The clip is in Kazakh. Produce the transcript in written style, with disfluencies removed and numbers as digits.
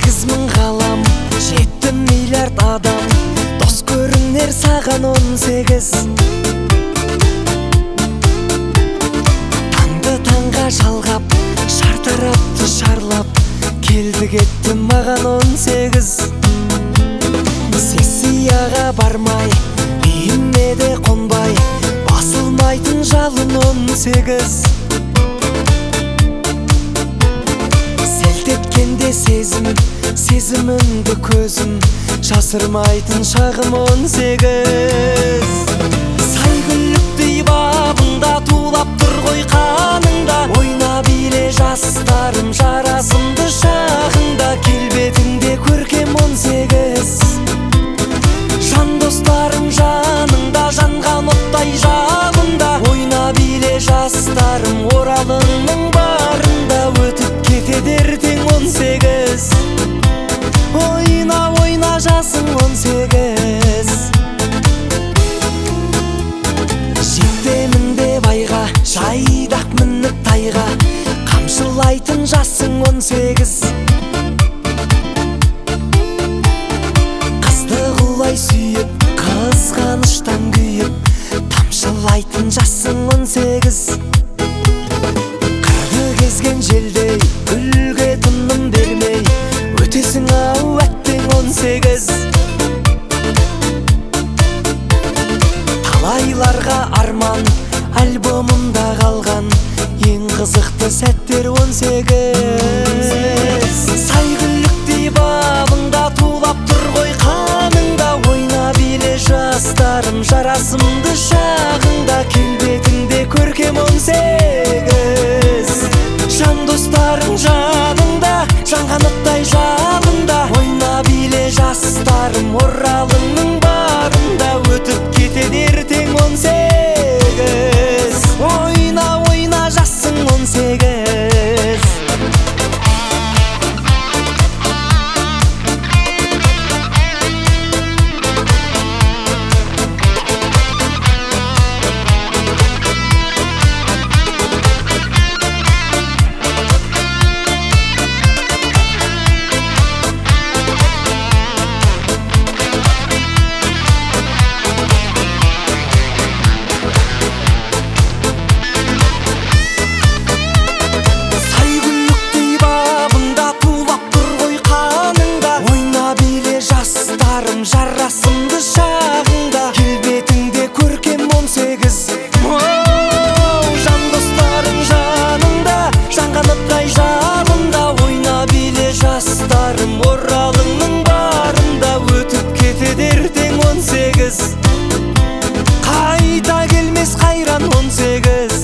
18 000 ғалам, 7 миллиард адам, дос көрінер саған 18. Таңды таңға жалғап, шартарапты шарлап, келді кетті маған 18. Сессияға бармай, үйіме де қонбай, басылмайтын жалын 18. Селт еткенде сезім, сезіміңді көзім, жасырмайтын шағым 18. Сайгүліктей бабында тулап тұр ғой қаныңда, ойна биле жастарым жарасымды шағында, келбетіңде көркем 18. Жан достарым жаныңда, жанған оттай жалында, ойна биле жастарым оралыңның барында, өтіп кетеді ертең 18. Ойна, ойна жасың 18. Жетемін деп айға, жайдақ мініп тайға, қамшылайтын жасың 18. Қызды құлай сүйіп, қызғаныштан күйіп, тамшылайтын жасың 18. Қырды кезген желдей, гүлге тыным бермей, өтесің ау әттең 18. Талайларға арман, альбомымда қалған, ең қызықты сәттер 18. Сайгүліктей бабында тулап тұр ғой қаныңда, ойна биле жастарым жарасымды шағында, келбетіңде көркем 18. Жан достарың жаныңда, жанған оттай жалында, ойна биле жастарым оралыңның барында, өтіп кетеді ертең 18. Ойна, ойна жасың 18. Жарасымды шағында, келбетіңде көркем 18. Жан достарың жаныңда, жанған оттай жалында, ойна биле жастарым оралыңның барында, өтіп кетеді ертең 18. Қайта келмес қайран 18.